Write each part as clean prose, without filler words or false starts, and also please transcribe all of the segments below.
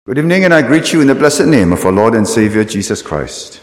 Good evening, and I greet you in the blessed name of our Lord and Savior, Jesus Christ.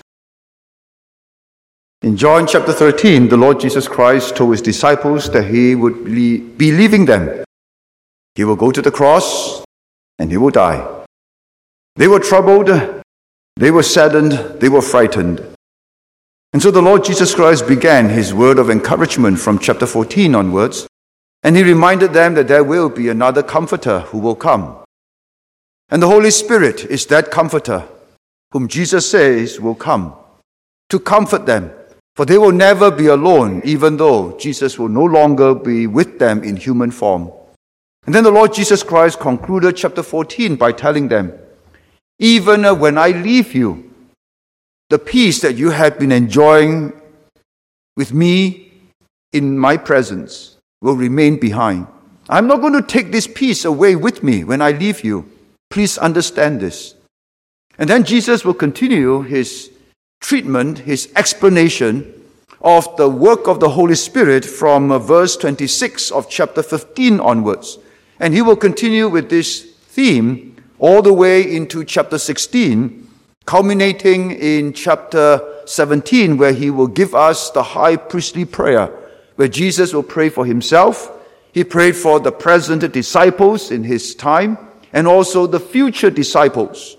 In John chapter 13, the Lord Jesus Christ told his disciples that he would be leaving them. He will go to the cross, and he will die. They were troubled, they were saddened, they were frightened. And so the Lord Jesus Christ began his word of encouragement from chapter 14 onwards, and he reminded them that there will be another comforter who will come. And the Holy Spirit is that comforter whom Jesus says will come to comfort them, for they will never be alone, even though Jesus will no longer be with them in human form. And then the Lord Jesus Christ concluded chapter 14 by telling them, even when I leave you, the peace that you have been enjoying with me in my presence will remain behind. I'm not going to take this peace away with me when I leave you. Please understand this. And then Jesus will continue his treatment, his explanation of the work of the Holy Spirit from verse 26 of chapter 15 onwards. And he will continue with this theme all the way into chapter 16, culminating in chapter 17, where he will give us the high priestly prayer, where Jesus will pray for himself. He prayed for the present disciples in his time, and also the future disciples.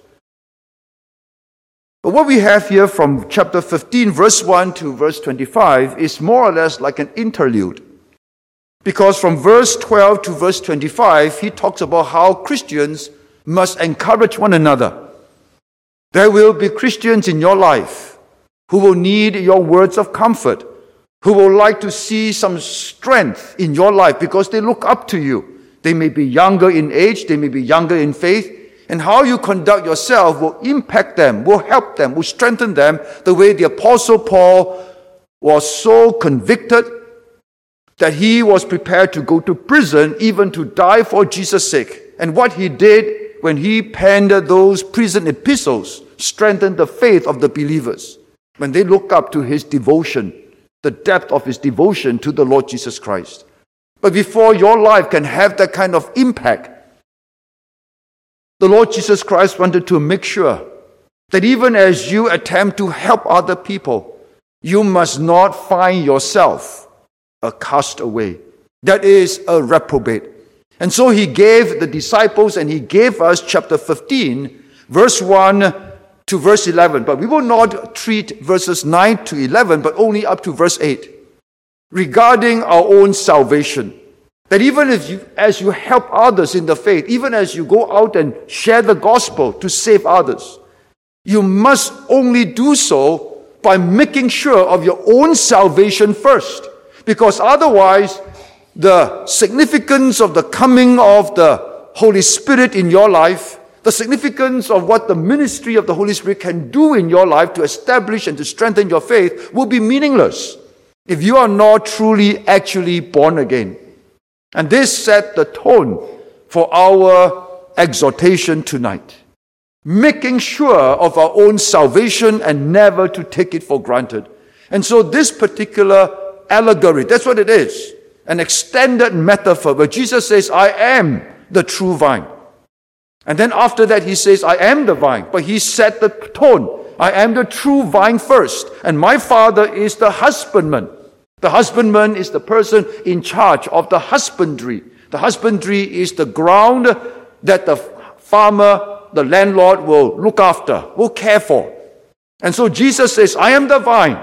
But what we have here from chapter 15, verse 1 to verse 25 is more or less like an interlude. Because from verse 12 to verse 25, he talks about how Christians must encourage one another. There will be Christians in your life who will need your words of comfort, who will like to see some strength in your life because they look up to you. They may be younger in age, they may be younger in faith, and how you conduct yourself will impact them, will help them, will strengthen them, the way the Apostle Paul was so convicted that he was prepared to go to prison, even to die for Jesus' sake. And what he did when he penned those prison epistles strengthened the faith of the believers when they look up to his devotion, the depth of his devotion to the Lord Jesus Christ. But before your life can have that kind of impact, the Lord Jesus Christ wanted to make sure that even as you attempt to help other people, you must not find yourself a castaway. That is a reprobate. And so he gave the disciples and he gave us chapter 15, verse 1 to verse 11. But we will not treat verses 9 to 11, but only up to verse 8. Regarding our own salvation. That even as you help others in the faith, even as you go out and share the gospel to save others, you must only do so by making sure of your own salvation first. Because otherwise, the significance of the coming of the Holy Spirit in your life, the significance of what the ministry of the Holy Spirit can do in your life to establish and to strengthen your faith will be meaningless if you are not truly, actually born again. And this set the tone for our exhortation tonight. Making sure of our own salvation and never to take it for granted. And so this particular allegory, that's what it is. An extended metaphor where Jesus says, I am the true vine. And then after that he says, I am the vine. But he set the tone. I am the true vine first. And my Father is the husbandman. The husbandman is the person in charge of the husbandry. The husbandry is the ground that the farmer, the landlord will look after, will care for. And so Jesus says, I am the vine,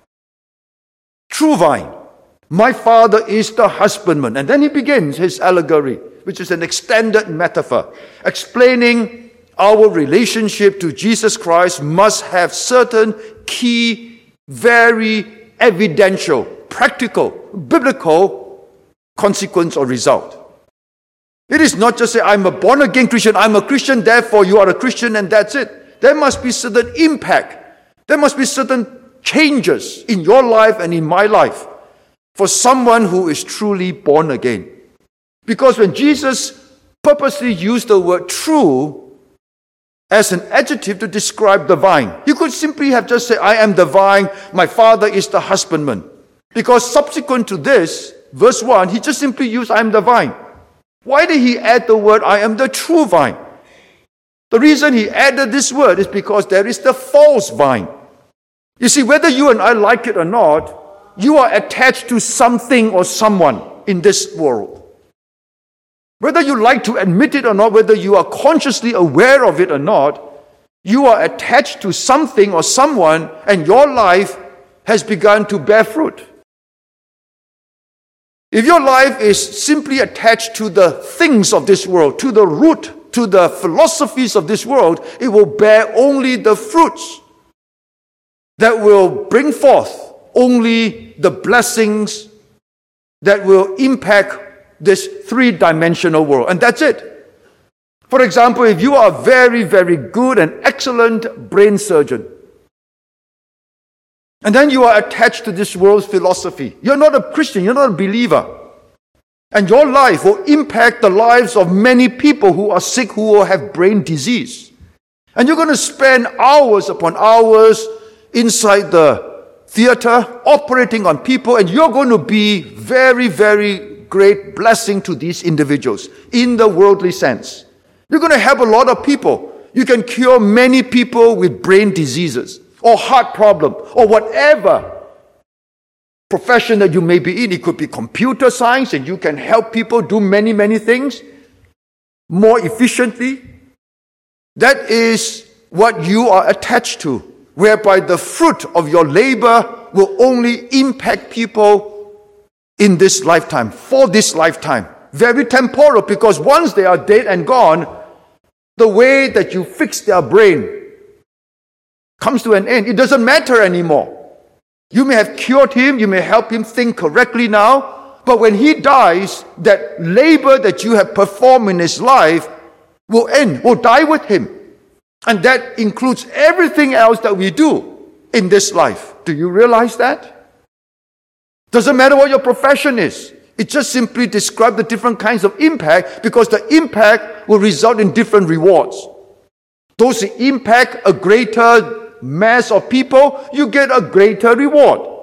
true vine. My Father is the husbandman. And then he begins his allegory, which is an extended metaphor, explaining our relationship to Jesus Christ must have certain key, very evidential, practical, biblical consequence or result. It is not just say, I'm a born-again Christian, I'm a Christian, therefore you are a Christian, and that's it. There must be certain impact. There must be certain changes in your life and in my life for someone who is truly born again. Because when Jesus purposely used the word true as an adjective to describe the vine, he could simply have just said, I am the vine, my Father is the husbandman. Because subsequent to this, verse 1, he just simply used, I am the vine. Why did he add the word, I am the true vine? The reason he added this word is because there is the false vine. You see, whether you and I like it or not, you are attached to something or someone in this world. Whether you like to admit it or not, whether you are consciously aware of it or not, you are attached to something or someone, and your life has begun to bear fruit. If your life is simply attached to the things of this world, to the root, to the philosophies of this world, it will bear only the fruits that will bring forth only the blessings that will impact this three-dimensional world. And that's it. For example, if you are a very, very good and excellent brain surgeon, and then you are attached to this world's philosophy, you're not a Christian, you're not a believer, and your life will impact the lives of many people who are sick, who will have brain disease. And you're going to spend hours upon hours inside the theater, operating on people, and you're going to be very, very great blessing to these individuals in the worldly sense. You're going to help a lot of people. You can cure many people with brain diseases or heart problem or whatever profession that you may be in. It could be computer science, and you can help people do many, many things more efficiently. That is what you are attached to, whereby the fruit of your labor will only impact people in this lifetime, for this lifetime. Very temporal, because once they are dead and gone, the way that you fix their brain comes to an end. It doesn't matter anymore. You may have cured him, you may help him think correctly now, but when he dies, that labor that you have performed in his life will end, will die with him. And that includes everything else that we do in this life. Do you realize that? Doesn't matter what your profession is. It just simply describes the different kinds of impact, because the impact will result in different rewards. Those who impact a greater mass of people, you get a greater reward.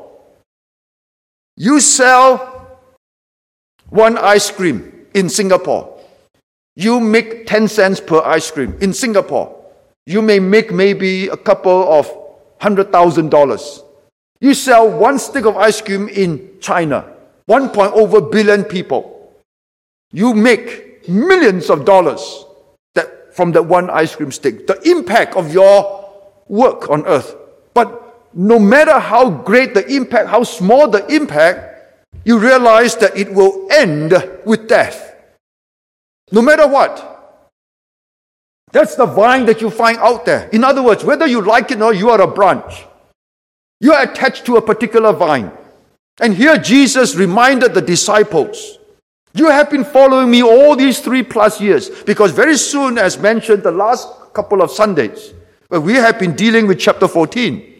You sell one ice cream in Singapore. You make 10 cents per ice cream in Singapore. You may make maybe a couple of $100,000. You sell one stick of ice cream in China, 1.over billion people. You make millions of dollars from that one ice cream stick. The impact of your work on earth. But no matter how great the impact, how small the impact, you realize that it will end with death. No matter what. That's the vine that you find out there. In other words, whether you like it or you are a branch. You are attached to a particular vine. And here Jesus reminded the disciples, you have been following me all these 3+ years, because very soon, as mentioned the last couple of Sundays, we have been dealing with chapter 14.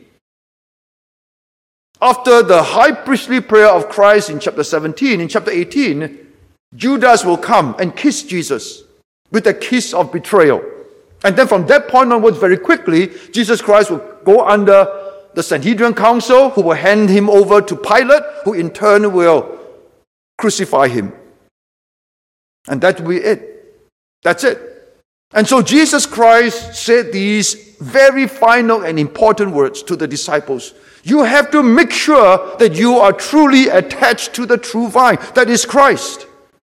After the high priestly prayer of Christ in chapter 17, in chapter 18, Judas will come and kiss Jesus with a kiss of betrayal. And then from that point onwards, very quickly, Jesus Christ will go under the Sanhedrin Council, who will hand him over to Pilate, who in turn will crucify him. And that will be it. That's it. And so Jesus Christ said these very final and important words to the disciples. You have to make sure that you are truly attached to the true vine, that is Christ.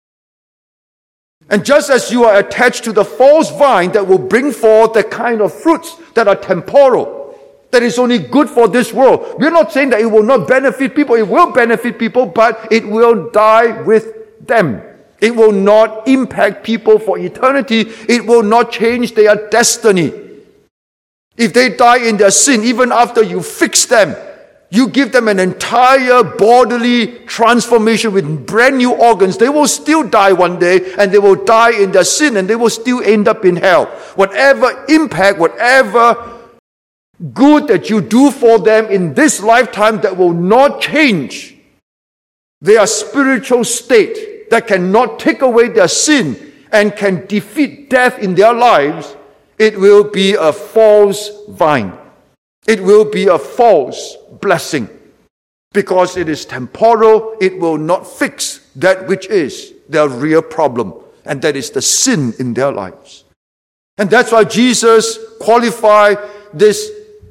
And just as you are attached to the false vine that will bring forth the kind of fruits that are temporal, that is only good for this world. We're not saying that it will not benefit people. It will benefit people, but it will die with them. It will not impact people for eternity. It will not change their destiny. If they die in their sin, even after you fix them, you give them an entire bodily transformation with brand new organs, they will still die one day, and they will die in their sin, and they will still end up in hell. Whatever impact, whatever good that you do for them in this lifetime that will not change their spiritual state, that cannot take away their sin and can defeat death in their lives, it will be a false vine. It will be a false blessing, because it is temporal. It will not fix that which is their real problem, and that is the sin in their lives. And that's why Jesus qualified this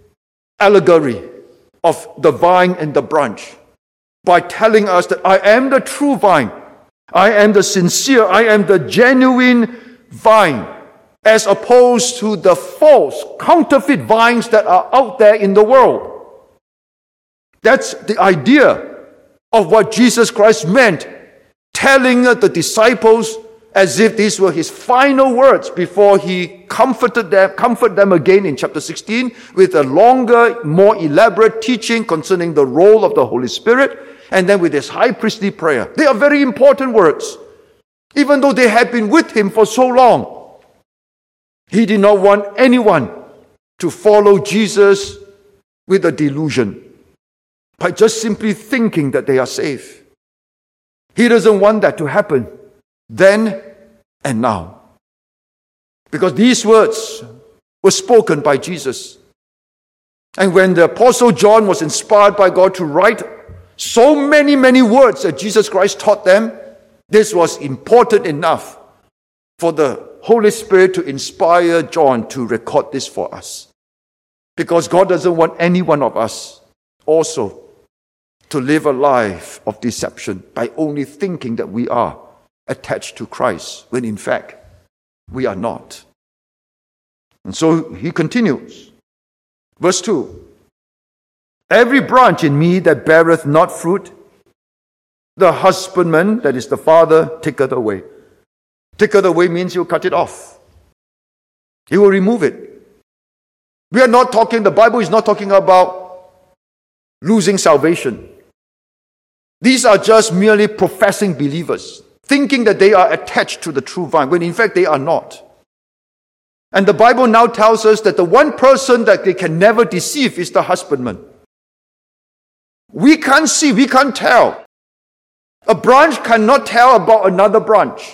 allegory of the vine and the branch by telling us that I am the true vine. I am the sincere, I am the genuine vine, as opposed to the false, counterfeit vines that are out there in the world. That's the idea of what Jesus Christ meant, telling the disciples as if these were his final words before he comforted them again in chapter 16 with a longer, more elaborate teaching concerning the role of the Holy Spirit, and then with his high priestly prayer. They are very important words, even though they had been with him for so long. He did not want anyone to follow Jesus with a delusion by just simply thinking that they are safe. He doesn't want that to happen then and now. Because these words were spoken by Jesus. And when the Apostle John was inspired by God to write so many words that Jesus Christ taught them, this was important enough for the Holy Spirit to inspire John to record this for us. Because God doesn't want any one of us also to live a life of deception by only thinking that we are attached to Christ, when in fact we are not. And so he continues. Verse 2. Every branch in me that beareth not fruit, the husbandman, that is the Father, taketh away. Taketh away means he'll cut it off. He will remove it. We are not talking, the Bible is not talking about losing salvation. These are just merely professing believers, thinking that they are attached to the true vine, when in fact they are not. And the Bible now tells us that the one person that they can never deceive is the husbandman. We can't see, we can't tell. A branch cannot tell about another branch.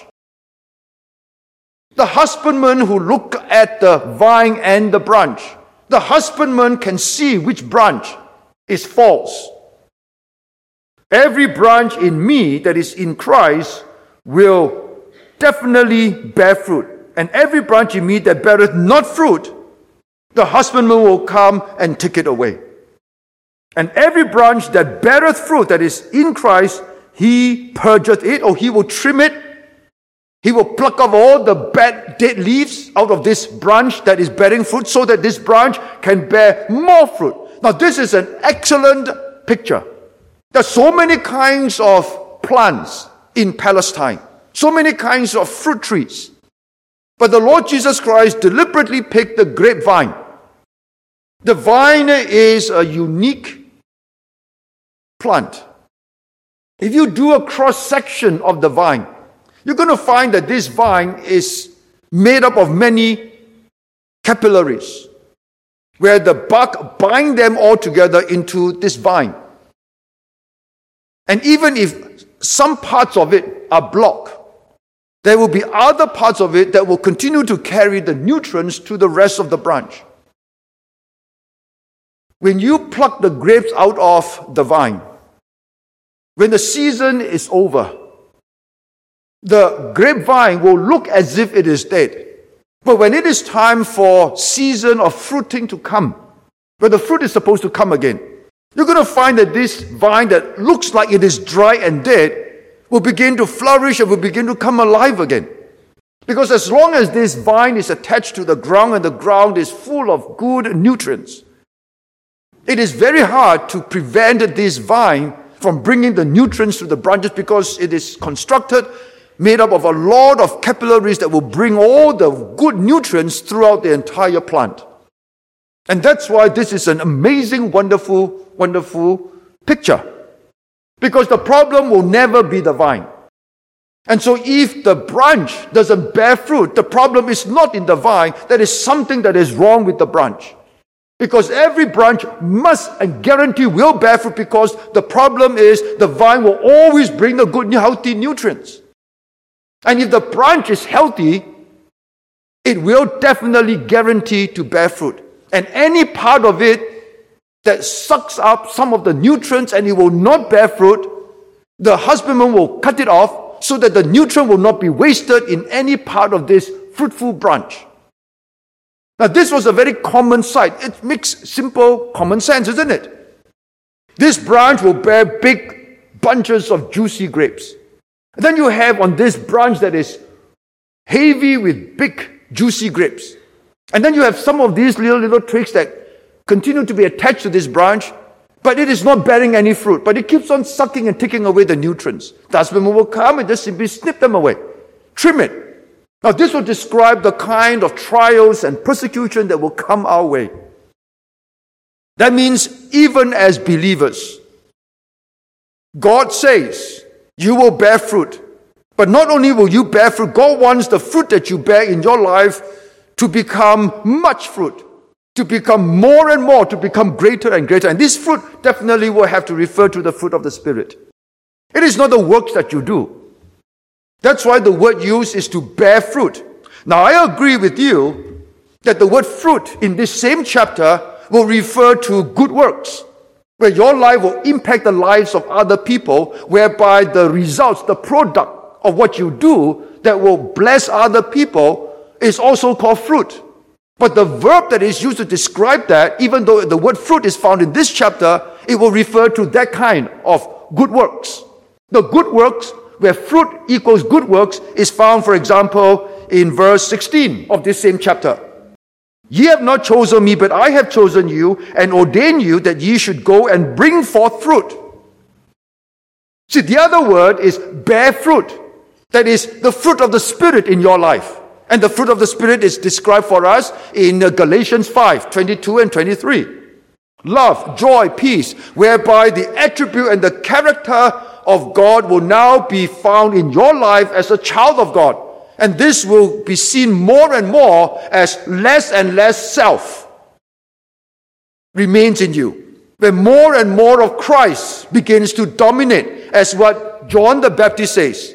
The husbandman who look at the vine and the branch, the husbandman can see which branch is false. Every branch in me that is in Christ will definitely bear fruit. And every branch in me that beareth not fruit, the husbandman will come and take it away. And every branch that beareth fruit, that is in Christ, he purgeth it, or he will trim it. He will pluck off all the bad, dead leaves out of this branch that is bearing fruit, so that this branch can bear more fruit. Now, this is an excellent picture. There are so many kinds of plants in Palestine, so many kinds of fruit trees. But the Lord Jesus Christ deliberately picked the grapevine. The vine is a unique plant. If you do a cross-section of the vine, you're going to find that this vine is made up of many capillaries, where the bark bind them all together into this vine. And even if some parts of it are blocked, there will be other parts of it that will continue to carry the nutrients to the rest of the branch. When you pluck the grapes out of the vine, when the season is over, the grapevine will look as if it is dead. But when it is time for season of fruiting to come, where the fruit is supposed to come again, you're going to find that this vine that looks like it is dry and dead will begin to flourish and will begin to come alive again. Because as long as this vine is attached to the ground and the ground is full of good nutrients, it is very hard to prevent this vine from bringing the nutrients to the branches, because it is constructed, made up of a lot of capillaries that will bring all the good nutrients throughout the entire plant. And that's why this is an amazing, wonderful picture. Because the problem will never be the vine. And so if the branch doesn't bear fruit, the problem is not in the vine. There is something that is wrong with the branch. Because every branch must and guarantee will bear fruit, because the problem is the vine will always bring the good, healthy nutrients. And if the branch is healthy, it will definitely guarantee to bear fruit. And any part of it that sucks up some of the nutrients and it will not bear fruit, the husbandman will cut it off so that the nutrient will not be wasted in any part of this fruitful branch. Now, this was a very common sight. It makes simple common sense, isn't it? This branch will bear big bunches of juicy grapes. And then you have on this branch that is heavy with big juicy grapes. And then you have some of these little twigs that continue to be attached to this branch, but it is not bearing any fruit. But it keeps on sucking and taking away the nutrients. The husbandman will come and just simply snip them away. Trim it. Now this will describe the kind of trials and persecution that will come our way. That means even as believers, God says you will bear fruit. But not only will you bear fruit, God wants the fruit that you bear in your life to become much fruit, to become more and more, to become greater and greater. And this fruit definitely will have to refer to the fruit of the Spirit. It is not the works that you do. That's why the word used is to bear fruit. Now, I agree with you that the word fruit in this same chapter will refer to good works, where your life will impact the lives of other people, whereby the results, the product of what you do that will bless other people is also called fruit. But the verb that is used to describe that, even though the word fruit is found in this chapter, it will refer to that kind of good works. The good works, where fruit equals good works, is found, for example, in verse 16 of this same chapter. Ye have not chosen me, but I have chosen you and ordained you that ye should go and bring forth fruit. See, the other word is bear fruit. That is the fruit of the Spirit in your life. And the fruit of the Spirit is described for us in Galatians 5:22 and 23. Love, joy, peace, whereby the attribute and the character of God will now be found in your life as a child of God. And this will be seen more and more as less and less self remains in you. When more and more of Christ begins to dominate, as what John the Baptist says,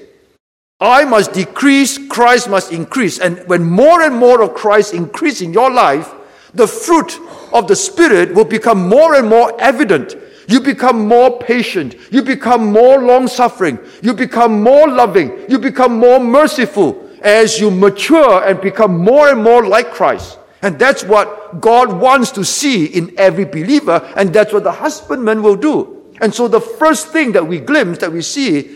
I must decrease, Christ must increase. And when more and more of Christ increase in your life, the fruit of the Spirit will become more and more evident. You become more patient. You become more long-suffering. You become more loving. You become more merciful as you mature and become more and more like Christ. And that's what God wants to see in every believer, and that's what the husbandman will do. And so the first thing that we glimpse, that we see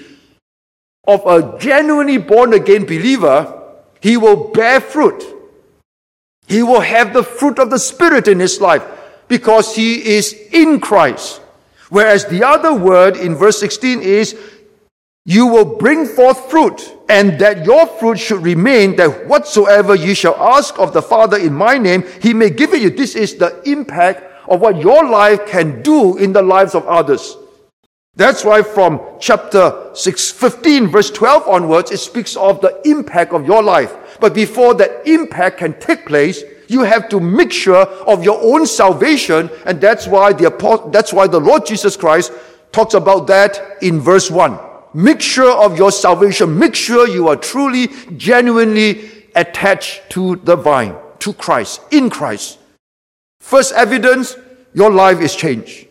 of a genuinely born-again believer, he will bear fruit. He will have the fruit of the Spirit in his life because he is in Christ. Whereas the other word in verse 16 is, you will bring forth fruit, and that your fruit should remain, that whatsoever ye shall ask of the Father in my name, he may give it you. This is the impact of what your life can do in the lives of others. That's why from chapter 15, verse 12 onwards, it speaks of the impact of your life. But before that impact can take place, you have to make sure of your own salvation, and that's why the Lord Jesus Christ talks about that in verse 1. Make sure of your salvation. Make sure you are truly, genuinely attached to the vine, to Christ, in Christ. First evidence, your life is changed.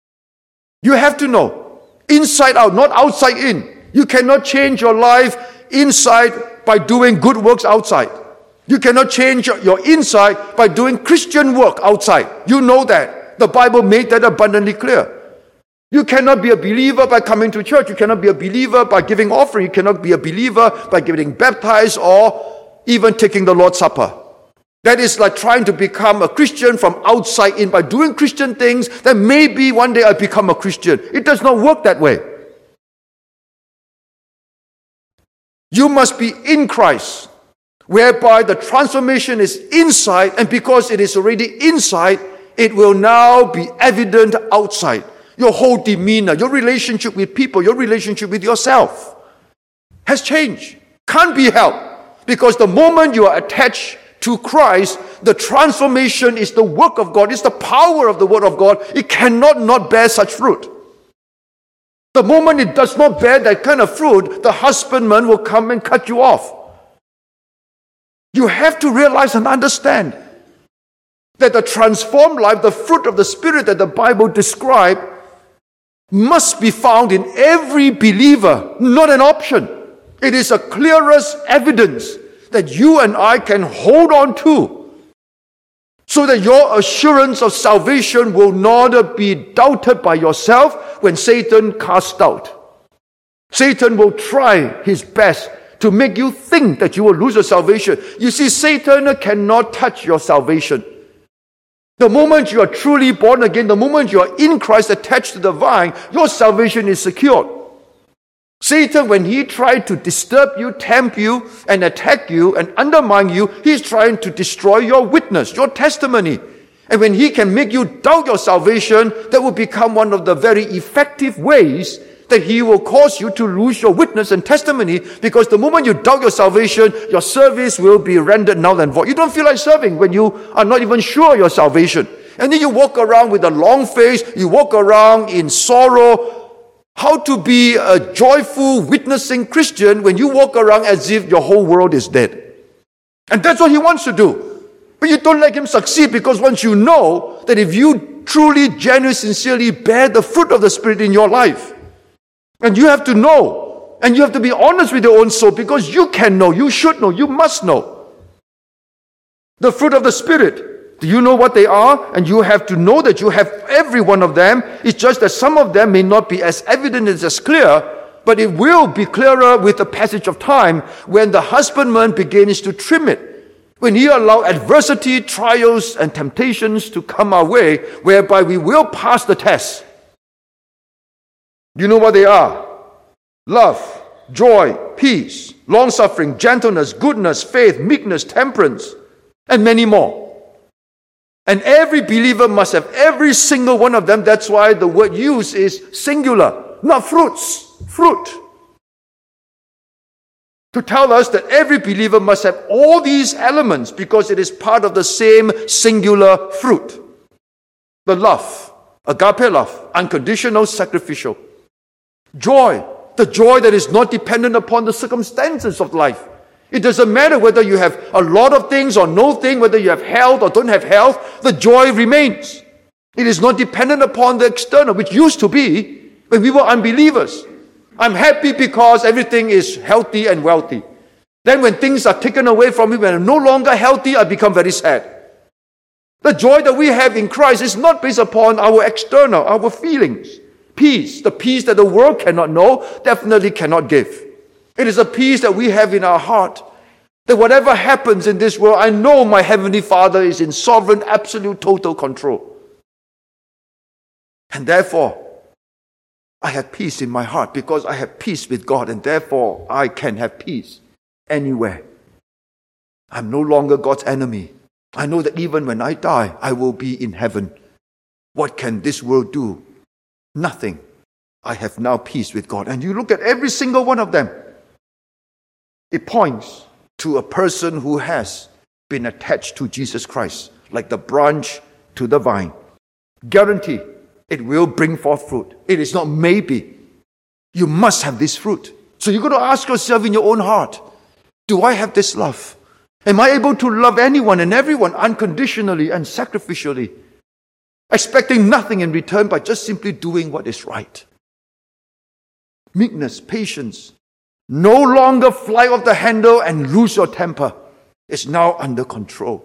You have to know, inside out, not outside in. You cannot change your life inside by doing good works outside. You cannot change your inside by doing Christian work outside. You know that. The Bible made that abundantly clear. You cannot be a believer by coming to church. You cannot be a believer by giving offering. You cannot be a believer by getting baptized or even taking the Lord's Supper. That is like trying to become a Christian from outside in by doing Christian things. Then maybe one day I become a Christian. It does not work that way. You must be in Christ, whereby the transformation is inside, and because it is already inside, it will now be evident outside. Your whole demeanor, your relationship with people, your relationship with yourself has changed. Can't be helped. Because the moment you are attached to Christ, the transformation is the work of God. It's the power of the Word of God. It cannot not bear such fruit. The moment it does not bear that kind of fruit, the husbandman will come and cut you off. You have to realize and understand that the transformed life, the fruit of the Spirit that the Bible describes, must be found in every believer, not an option. It is the clearest evidence that you and I can hold on to so that your assurance of salvation will not be doubted by yourself when Satan casts doubt. Satan will try his best to make you think that you will lose your salvation. You see, Satan cannot touch your salvation. The moment you are truly born again, the moment you are in Christ attached to the vine, your salvation is secured. Satan, when he tried to disturb you, tempt you, and attack you, and undermine you, he's trying to destroy your witness, your testimony. And when he can make you doubt your salvation, that will become one of the very effective ways that he will cause you to lose your witness and testimony, because the moment you doubt your salvation, your service will be rendered null and void. You don't feel like serving when you are not even sure your salvation. And then you walk around with a long face, you walk around in sorrow. How to be a joyful, witnessing Christian when you walk around as if your whole world is dead. And that's what he wants to do. But you don't let him succeed, because once you know that if you truly, genuinely, sincerely bear the fruit of the Spirit in your life, and you have to know, and you have to be honest with your own soul, because you can know, you should know, you must know. The fruit of the Spirit, do you know what they are? And you have to know that you have every one of them. It's just that some of them may not be as evident and as clear, but it will be clearer with the passage of time when the husbandman begins to trim it. When he allows adversity, trials, and temptations to come our way, whereby we will pass the test. You know what they are? Love, joy, peace, long-suffering, gentleness, goodness, faith, meekness, temperance, and many more. And every believer must have every single one of them. That's why the word used is singular, not fruits, fruit. To tell us that every believer must have all these elements because it is part of the same singular fruit. The love, agape love, unconditional, sacrificial. Joy, the joy that is not dependent upon the circumstances of life. It doesn't matter whether you have a lot of things or no thing, whether you have health or don't have health, the joy remains. It is not dependent upon the external, which used to be when we were unbelievers. I'm happy because everything is healthy and wealthy. Then when things are taken away from me, when I'm no longer healthy, I become very sad. The joy that we have in Christ is not based upon our external, our feelings. Peace, the peace that the world cannot know, definitely cannot give. It is a peace that we have in our heart, that whatever happens in this world, I know my Heavenly Father is in sovereign, absolute, total control. And therefore, I have peace in my heart because I have peace with God, and therefore I can have peace anywhere. I'm no longer God's enemy. I know that even when I die, I will be in heaven. What can this world do? Nothing. I have now peace with God. And you look at every single one of them. It points to a person who has been attached to Jesus Christ, like the branch to the vine. Guarantee it will bring forth fruit. It is not maybe. You must have this fruit. So you've got to ask yourself in your own heart, do I have this love? Am I able to love anyone and everyone unconditionally and sacrificially, expecting nothing in return by just simply doing what is right? Meekness, patience. No longer fly off the handle and lose your temper. It's now under control.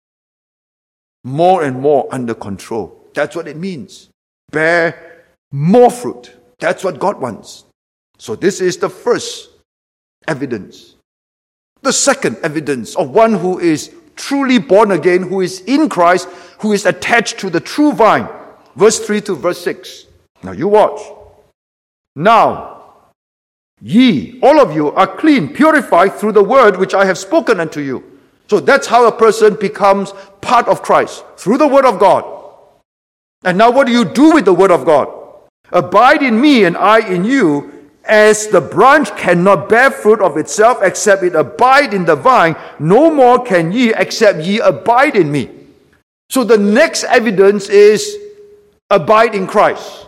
More and more under control. That's what it means. Bear more fruit. That's what God wants. So this is the first evidence. The second evidence of one who is truly born again, who is in Christ, who is attached to the true vine. Verse 3 to verse 6. Now you watch. Now, ye, all of you, are clean, purified through the word which I have spoken unto you. So that's how a person becomes part of Christ, through the word of God. And now what do you do with the word of God? Abide in me and I in you, as the branch cannot bear fruit of itself except it abide in the vine, no more can ye except ye abide in me. So the next evidence is abide in Christ.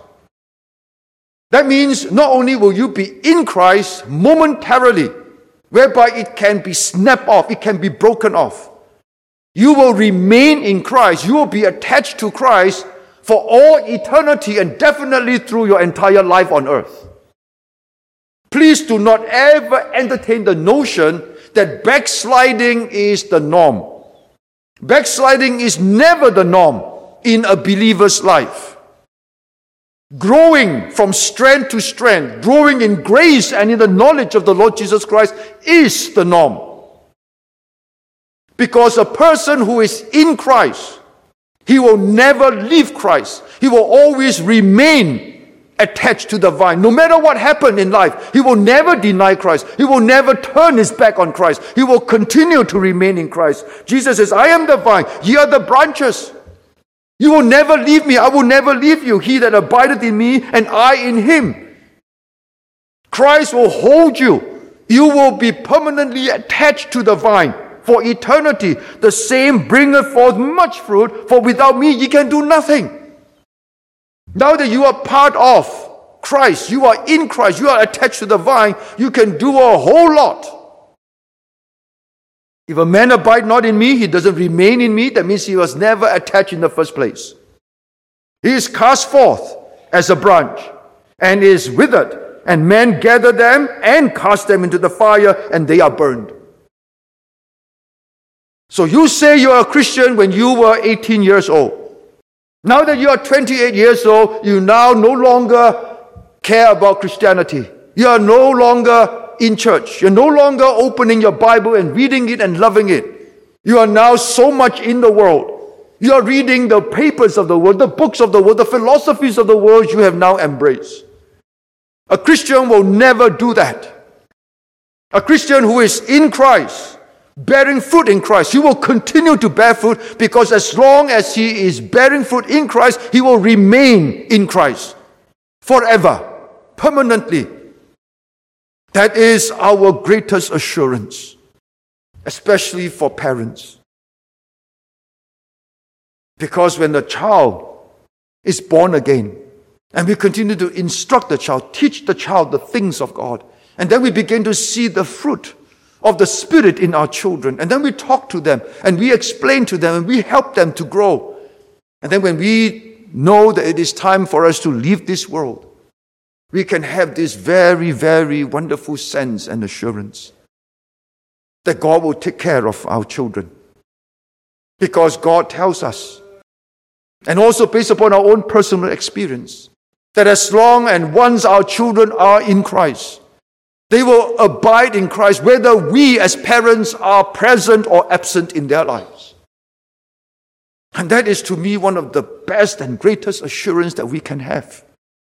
That means not only will you be in Christ momentarily, whereby it can be snapped off, it can be broken off. You will remain in Christ. You will be attached to Christ for all eternity and definitely through your entire life on earth. Please do not ever entertain the notion that backsliding is the norm. Backsliding is never the norm in a believer's life. Growing from strength to strength, growing in grace and in the knowledge of the Lord Jesus Christ is the norm. Because a person who is in Christ, he will never leave Christ. He will always remain attached to the vine. No matter what happened in life, he will never deny Christ. He will never turn his back on Christ. He will continue to remain in Christ. Jesus says, I am the vine, ye are the branches. You will never leave me. I will never leave you. He that abideth in me and I in him. Christ will hold you. You will be permanently attached to the vine for eternity. The same bringeth forth much fruit, for without me ye can do nothing. Now that you are part of Christ, you are in Christ, you are attached to the vine, you can do a whole lot. If a man abide not in me, he doesn't remain in me, that means he was never attached in the first place. He is cast forth as a branch and is withered, and men gather them and cast them into the fire, and they are burned. So you say you are a Christian when you were 18 years old. Now that you are 28 years old, you now no longer care about Christianity. You are no longer in church. You're no longer opening your Bible and reading it and loving it. You are now so much in the world. You are reading the papers of the world, the books of the world, the philosophies of the world you have now embraced. A Christian will never do that. A Christian who is in Christ, bearing fruit in Christ, he will continue to bear fruit, because as long as he is bearing fruit in Christ, he will remain in Christ forever, permanently. That is our greatest assurance, especially for parents. Because when the child is born again, and we continue to instruct the child, teach the child the things of God, and then we begin to see the fruit of the Spirit in our children. And then we talk to them and we explain to them and we help them to grow. And then when we know that it is time for us to leave this world, we can have this very, very wonderful sense and assurance that God will take care of our children. Because God tells us, and also based upon our own personal experience, that as long and once our children are in Christ, they will abide in Christ, whether we as parents are present or absent in their lives. And that is to me one of the best and greatest assurance that we can have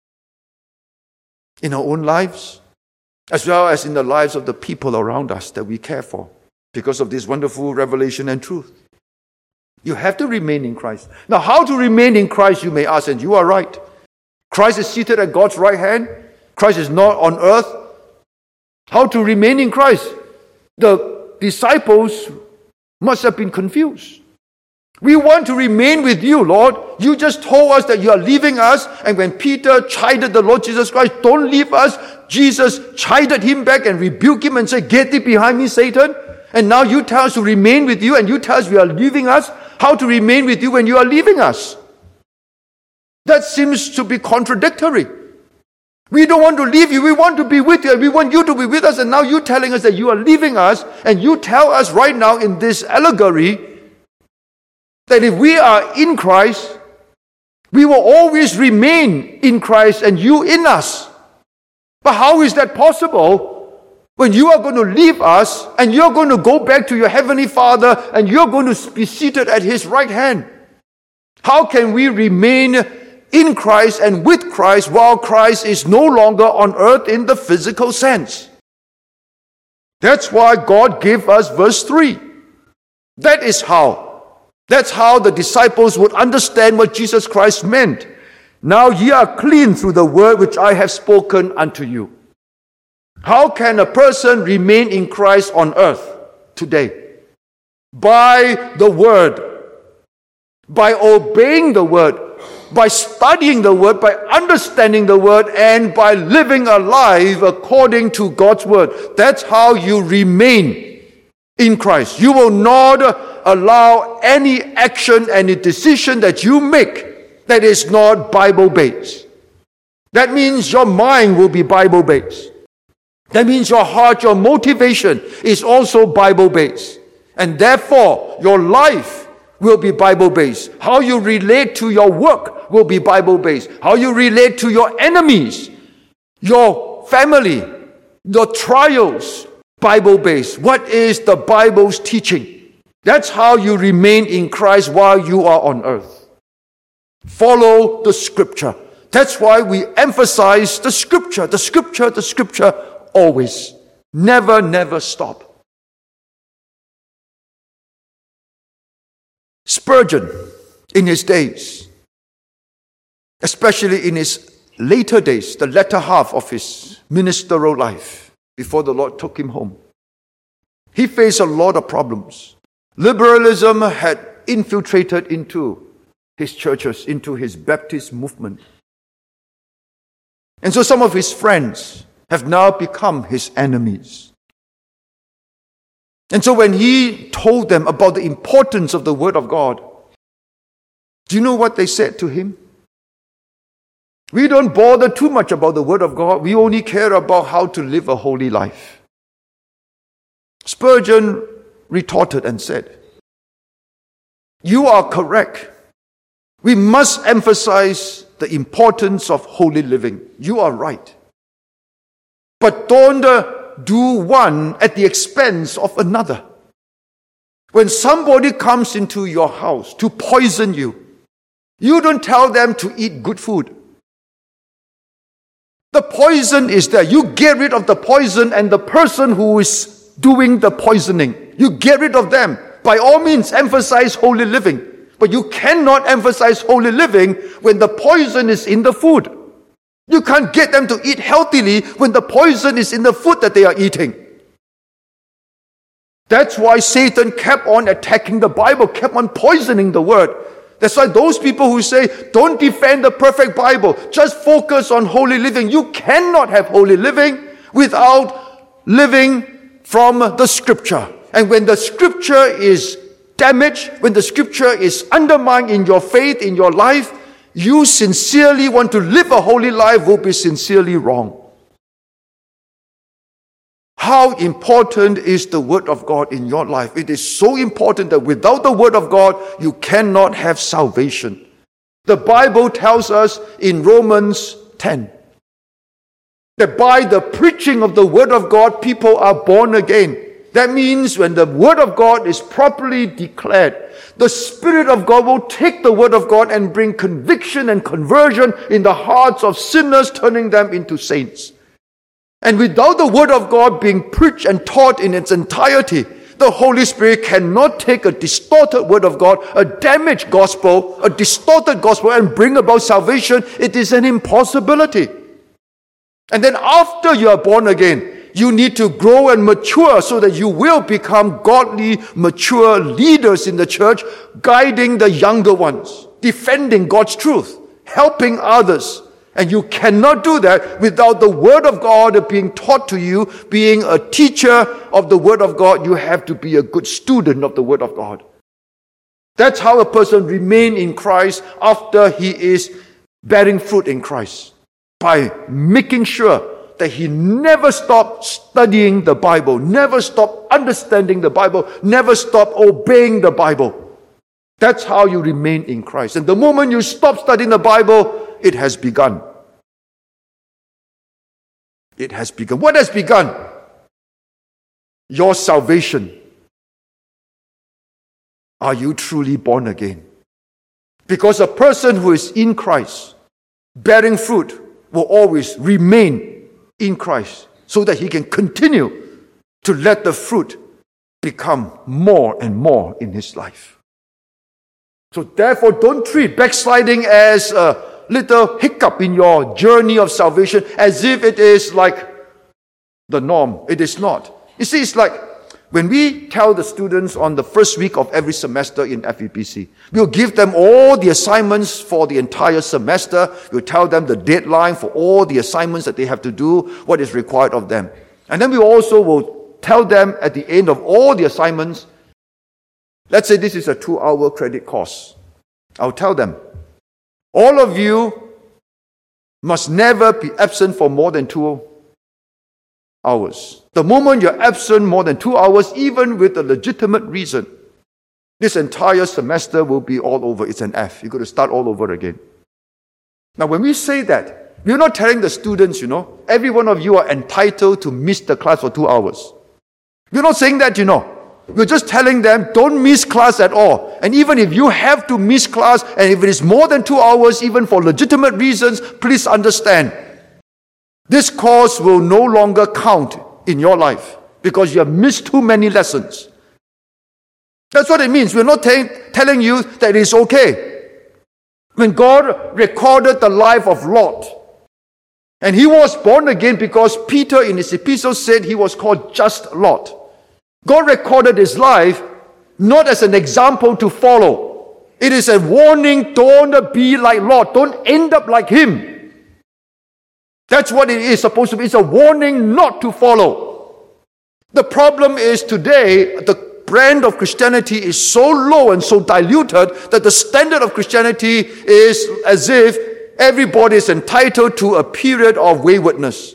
in our own lives, as well as in the lives of the people around us that we care for, because of this wonderful revelation and truth. You have to remain in Christ. Now, how to remain in Christ, you may ask, and you are right. Christ is seated at God's right hand. Christ is not on earth. How to remain in Christ? The disciples must have been confused. We want to remain with you, Lord. You just told us that you are leaving us. And when Peter chided the Lord Jesus Christ, don't leave us, Jesus chided him back and rebuked him and said, get thee behind me, Satan. And now you tell us to remain with you, and you tell us you are leaving us. How to remain with you when you are leaving us? That seems to be contradictory. We don't want to leave you. We want to be with you. And we want you to be with us. And now you're telling us that you are leaving us. And you tell us right now in this allegory that if we are in Christ, we will always remain in Christ and you in us. But how is that possible when you are going to leave us and you're going to go back to your Heavenly Father and you're going to be seated at His right hand? How can we remain in Christ and with Christ while Christ is no longer on earth in the physical sense? That's why God gave us verse 3. That's how the disciples would understand what Jesus Christ meant. Now ye are clean through the word which I have spoken unto you. How can a person remain in Christ on earth today? By the word, by obeying the word, by studying the word, by understanding the word, and by living a life according to God's word. That's how you remain in Christ. You will not allow any action, any decision that you make that is not Bible-based. That means your mind will be Bible-based. That means your heart, your motivation is also Bible-based. And therefore, your life will be Bible-based. How you relate to your work will be Bible-based. How you relate to your enemies, your family, your trials, Bible-based. What is the Bible's teaching? That's how you remain in Christ while you are on earth. Follow the Scripture. That's why we emphasize the Scripture, the Scripture, the Scripture always. Never, never stop. Spurgeon, in his days, especially in his later days, the latter half of his ministerial life, before the Lord took him home, he faced a lot of problems. Liberalism had infiltrated into his churches, into his Baptist movement. And so some of his friends have now become his enemies. And so when he told them about the importance of the Word of God, do you know what they said to him? We don't bother too much about the Word of God. We only care about how to live a holy life. Spurgeon retorted and said, you are correct. We must emphasize the importance of holy living. You are right. But don't do one at the expense of another. When somebody comes into your house to poison you, you don't tell them to eat good food. The poison is there. You get rid of the poison and the person who is doing the poisoning. You get rid of them. By all means, emphasize holy living. But you cannot emphasize holy living when the poison is in the food. You can't get them to eat healthily when the poison is in the food that they are eating. That's why Satan kept on attacking the Bible, kept on poisoning the Word. That's why those people who say, don't defend the perfect Bible, just focus on holy living. You cannot have holy living without living from the Scripture. And when the Scripture is damaged, when the Scripture is undermined in your faith, in your life, you sincerely want to live a holy life will be sincerely wrong. How important is the Word of God in your life? It is so important that without the Word of God, you cannot have salvation. The Bible tells us in Romans 10 that by the preaching of the Word of God, people are born again. That means when the Word of God is properly declared, the Spirit of God will take the Word of God and bring conviction and conversion in the hearts of sinners, turning them into saints. And without the Word of God being preached and taught in its entirety, the Holy Spirit cannot take a distorted Word of God, a damaged gospel, a distorted gospel, and bring about salvation. It is an impossibility. And then after you are born again, you need to grow and mature so that you will become godly, mature leaders in the church, guiding the younger ones, defending God's truth, helping others. And you cannot do that without the Word of God being taught to you. Being a teacher of the Word of God, you have to be a good student of the Word of God. That's how a person remains in Christ after he is bearing fruit in Christ. By making sure that he never stopped studying the Bible, never stopped understanding the Bible, never stopped obeying the Bible. That's how you remain in Christ. And the moment you stop studying the Bible, it has begun. It has begun. What has begun? Your salvation. Are you truly born again? Because a person who is in Christ, bearing fruit, will always remain in Christ so that he can continue to let the fruit become more and more in his life. So therefore, don't treat backsliding as a little hiccup in your journey of salvation as if it is like the norm. It is not. You see, it's like when we tell the students on the first week of every semester in FEBC, we'll give them all the assignments for the entire semester. We'll tell them the deadline for all the assignments that they have to do, what is required of them. And then we also will tell them at the end of all the assignments, let's say this is a 2-hour credit course. I'll tell them, all of you must never be absent for more than 2 hours. The moment you're absent more than 2 hours, even with a legitimate reason, This entire semester will be all over. It's an F. You've got to start all over again. Now, when we say that, we're not telling the students, every one of you are entitled to miss the class for 2 hours. We're not saying that, We're just telling them, don't miss class at all. And even if you have to miss class, and if it is more than 2 hours, even for legitimate reasons, please understand, this course will no longer count in your life because you have missed too many lessons. That's what it means. We're not telling you that it's okay. When God recorded the life of Lot, and he was born again because Peter in his epistle said he was called just Lot. God recorded his life not as an example to follow. It is a warning, don't be like Lot. Don't end up like him. That's what it is supposed to be. It's a warning not to follow. The problem is today, the brand of Christianity is so low and so diluted that the standard of Christianity is as if everybody is entitled to a period of waywardness.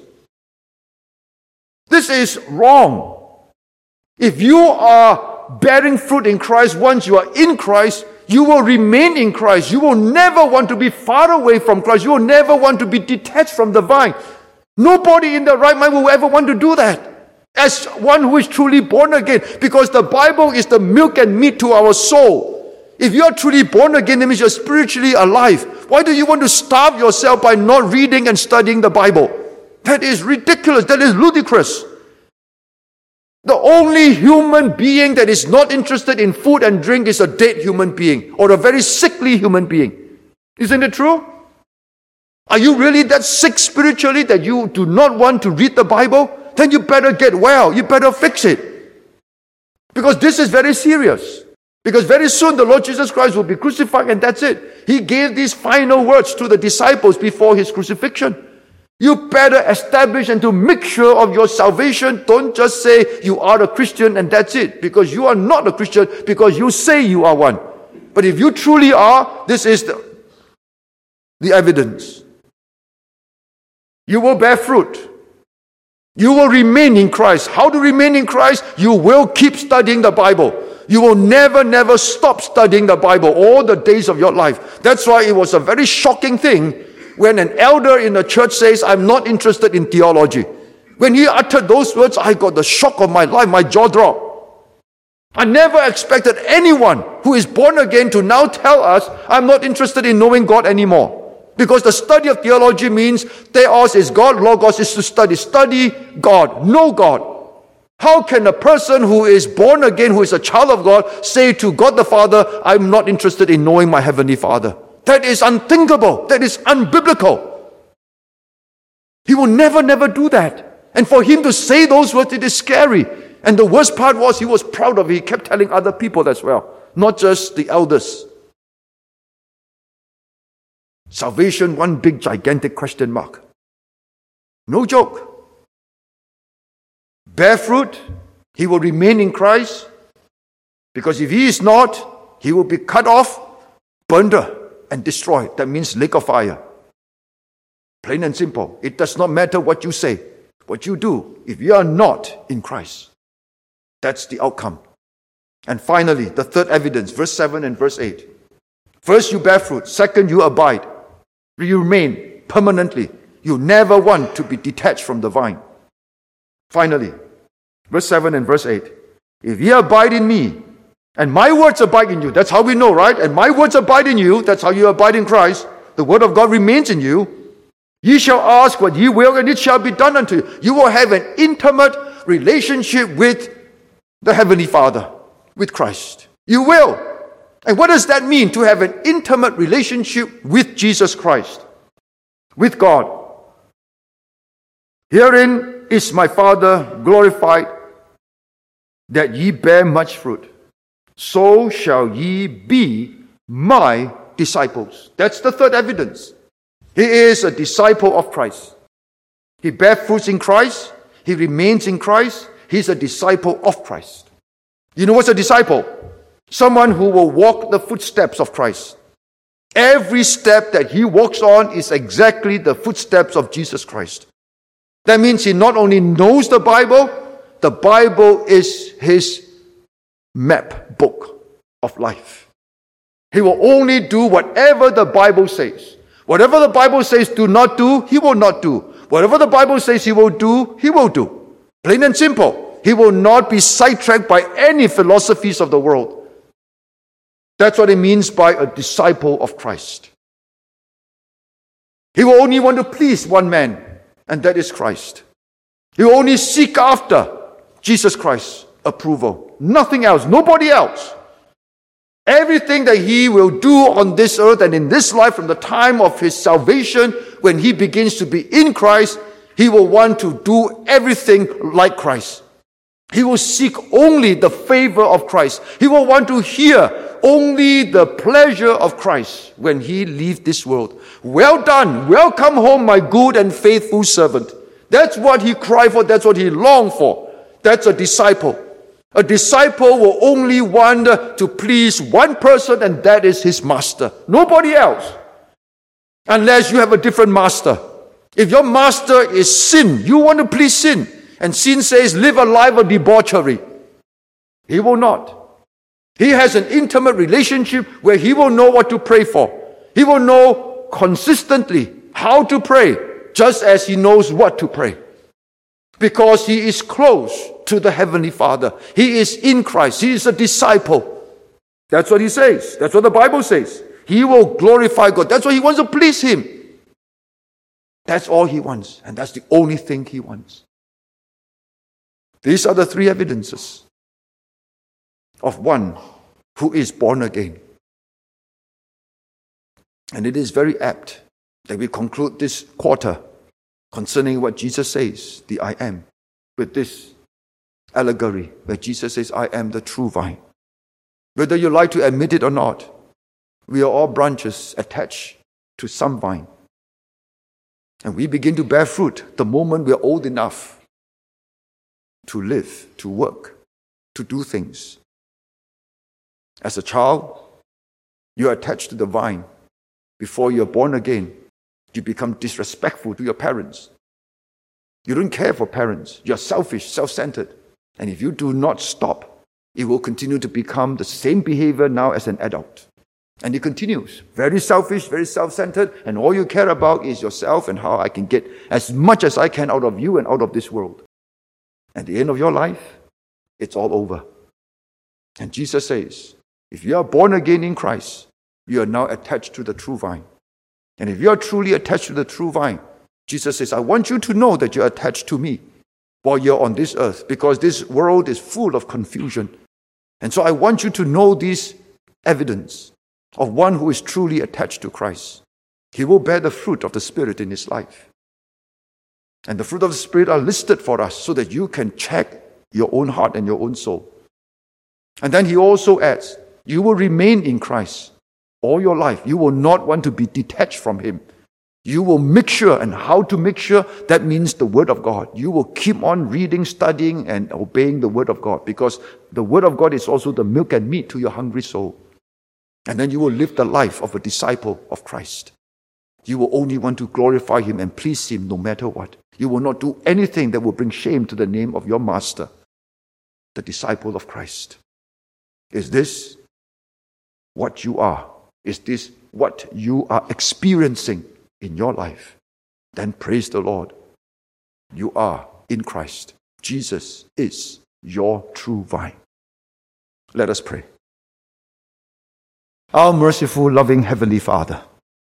This is wrong. If you are bearing fruit in Christ, once you are in Christ, you will remain in Christ. You will never want to be far away from Christ. You will never want to be detached from the vine. Nobody in their right mind will ever want to do that as one who is truly born again, because the Bible is the milk and meat to our soul. If you are truly born again, that means you're spiritually alive. Why do you want to starve yourself by not reading and studying the Bible? That is ridiculous. That is ludicrous. The only human being that is not interested in food and drink is a dead human being or a very sickly human being. Isn't it true? Are you really that sick spiritually that you do not want to read the Bible? Then you better get well. You better fix it. Because this is very serious. Because very soon the Lord Jesus Christ will be crucified and that's it. He gave these final words to the disciples before his crucifixion. You better establish and to make sure of your salvation. Don't just say you are a Christian and that's it. Because you are not a Christian because you say you are one. But if you truly are, this is the evidence. You will bear fruit. You will remain in Christ. How to remain in Christ? You will keep studying the Bible. You will never stop studying the Bible all the days of your life. That's why it was a very shocking thing when an elder in the church says, I'm not interested in theology. When he uttered those words, I got the shock of my life. My jaw dropped. I never expected anyone who is born again to now tell us, I'm not interested in knowing God anymore. Because the study of theology means theos is God, logos is to study. Study God, know God. How can a person who is born again, who is a child of God, say to God the Father, I'm not interested in knowing my Heavenly Father? That is unthinkable. That is unbiblical. He will never do that. And for him to say those words, it is scary. And the worst part was he was proud of it. He kept telling other people as well, not just the elders. Salvation, one big gigantic question mark. No joke. Bear fruit, he will remain in Christ. Because if he is not, he will be cut off, burned and destroyed. That means lake of fire. Plain and simple. It does not matter what you say, what you do. If you are not in Christ, that's the outcome. And finally, the third evidence, verse 7 and verse 8. First, you bear fruit. Second, you abide. You remain permanently. You never want to be detached from the vine. Finally, verse 7 and verse 8. If ye abide in me, and my words abide in you, that's how we know, right? And my words abide in you, that's how you abide in Christ. The word of God remains in you. Ye shall ask what ye will, and it shall be done unto you. You will have an intimate relationship with the Heavenly Father, with Christ. You will. And what does that mean, to have an intimate relationship with Jesus Christ, with God? Herein is my Father glorified, that ye bear much fruit. So shall ye be my disciples. That's the third evidence. He is a disciple of Christ. He bears fruits in Christ. He remains in Christ. He's a disciple of Christ. You know what's a disciple? Someone who will walk the footsteps of Christ. Every step that he walks on is exactly the footsteps of Jesus Christ. That means he not only knows the Bible is his map book of life. He will only do whatever the Bible says. Whatever the Bible says do not do, he will not do. Whatever the Bible says he will do, he will do. Plain and simple. He will not be sidetracked by any philosophies of the world. That's what it means by a disciple of Christ. He will only want to please one man, and that is Christ. He will only seek after Jesus Christ's approval. Nothing else, nobody else. Everything that he will do on this earth and in this life from the time of his salvation, when he begins to be in Christ, he will want to do everything like Christ. He will seek only the favor of Christ. He will want to hear only the pleasure of Christ when he leaves this world. Well done, welcome home, my good and faithful servant. That's what he cried for, that's what he longed for. That's a disciple. A disciple will only want to please one person, and that is his master. Nobody else. Unless you have a different master. If your master is sin, you want to please sin. And sin says, live a life of debauchery. He will not. He has an intimate relationship where he will know what to pray for. He will know consistently how to pray, just as he knows what to pray. Because he is close to the Heavenly Father. He is in Christ. He is a disciple. That's what he says. That's what the Bible says. He will glorify God. That's why he wants to please him. That's all he wants. And that's the only thing he wants. These are the three evidences of one who is born again. And it is very apt that we conclude this quarter concerning what Jesus says, the I am, with this allegory where Jesus says, I am the true vine. Whether you like to admit it or not, we are all branches attached to some vine. And we begin to bear fruit the moment we are old enough to live, to work, to do things. As a child, you are attached to the vine. Before you are born again, you become disrespectful to your parents. You don't care for parents. You are selfish, self-centered. And if you do not stop, it will continue to become the same behavior now as an adult. And it continues. Very selfish, very self-centered, and all you care about is yourself and how I can get as much as I can out of you and out of this world. At the end of your life, it's all over. And Jesus says, if you are born again in Christ, you are now attached to the true vine. And if you are truly attached to the true vine, Jesus says, I want you to know that you're attached to me while you're on this earth, because this world is full of confusion. And so I want you to know this evidence of one who is truly attached to Christ. He will bear the fruit of the Spirit in his life. And the fruit of the Spirit are listed for us so that you can check your own heart and your own soul. And then he also adds, you will remain in Christ all your life. You will not want to be detached from him. You will make sure, and how to make sure, that means the Word of God. You will keep on reading, studying, and obeying the Word of God, because the Word of God is also the milk and meat to your hungry soul. And then you will live the life of a disciple of Christ. You will only want to glorify him and please him no matter what. You will not do anything that will bring shame to the name of your master, the disciple of Christ. Is this what you are? Is this what you are experiencing in your life? Then praise the Lord. You are in Christ. Jesus is your true vine. Let us pray. Our merciful, loving Heavenly Father,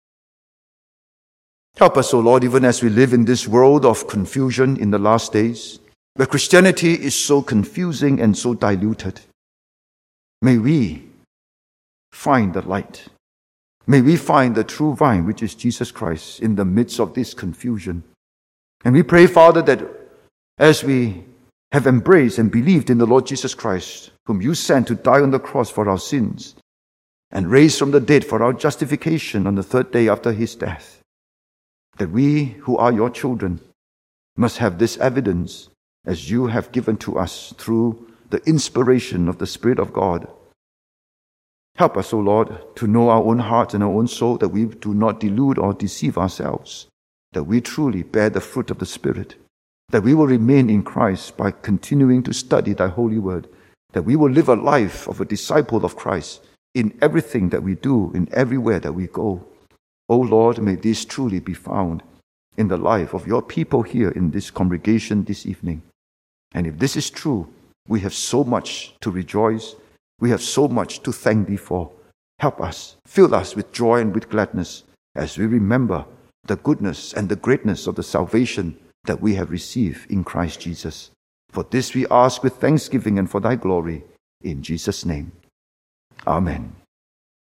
help us, O Lord, even as we live in this world of confusion in the last days, where Christianity is so confusing and so diluted. May we find the light. May we find the true vine, which is Jesus Christ, in the midst of this confusion. And we pray, Father, that as we have embraced and believed in the Lord Jesus Christ, whom you sent to die on the cross for our sins, and raised from the dead for our justification on the third day after his death, that we who are your children must have this evidence as you have given to us through the inspiration of the Spirit of God. Help us, O Lord, to know our own heart and our own soul, that we do not delude or deceive ourselves, that we truly bear the fruit of the Spirit, that we will remain in Christ by continuing to study thy holy word, that we will live a life of a disciple of Christ, in everything that we do, in everywhere that we go. O Lord, may this truly be found in the life of your people here in this congregation this evening. And if this is true, we have so much to rejoice. We have so much to thank thee for. Help us, fill us with joy and with gladness as we remember the goodness and the greatness of the salvation that we have received in Christ Jesus. For this we ask with thanksgiving and for thy glory, in Jesus' name. Amen.